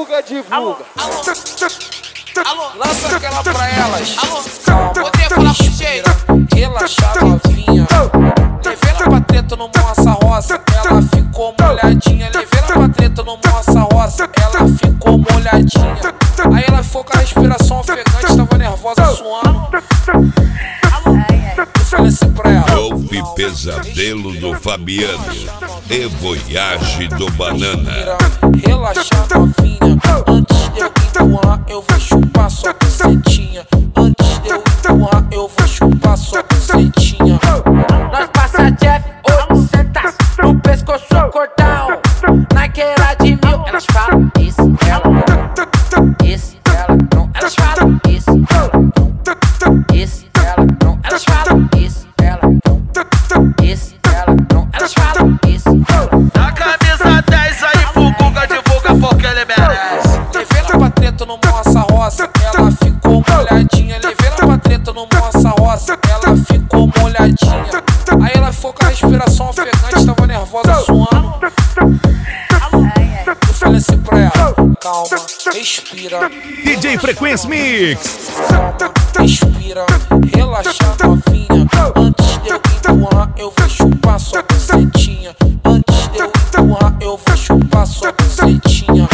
Guga divulga. Alô, Lança aquela pra elas. alô, Calma, poder falar com o jeito. relaxa novinha. Levei ela pra treta no Moça Roça, ela ficou molhadinha. Levei ela pra treta no Moça Roça, ela ficou molhadinha. Aí ela ficou com a respiração ofegante, tava nervosa, suando. Eu falei assim pra ela: Houve pesadelo do Fabiano e Voyage do Banana. relaxa novinha, antes de eu empurrar eu vou chupar sua bucetinha. Antes de eu empurrar eu vou chupar sua bucetinha. Nós passa Jeff 800 no pescoço cordão. Naquela de 1000, elas falam isso, ela não. Isso, ela não. Elas falam isso, ela não. Isso, ela não. Elas falam isso, ela não. Isso, ela não. Elas falam isso, ela não. A camisa 10 aí pro Guga divulga porque ele merece. Levei ela pra treta no Moça Roça, ela ficou molhadinha. Levei ela pra treta no Moça Roça, ela ficou molhadinha. Aí ela ficou com a respiração ofegante, tava nervosa, suando. Eu falei assim pra ela: calma, respira. DJ Frequência Mix. Calma, respira, relaxa novinha. Antes de eu empurrar eu vou chupar sua bucetinha. Antes de eu empurrar eu vou chupar sua bucetinha.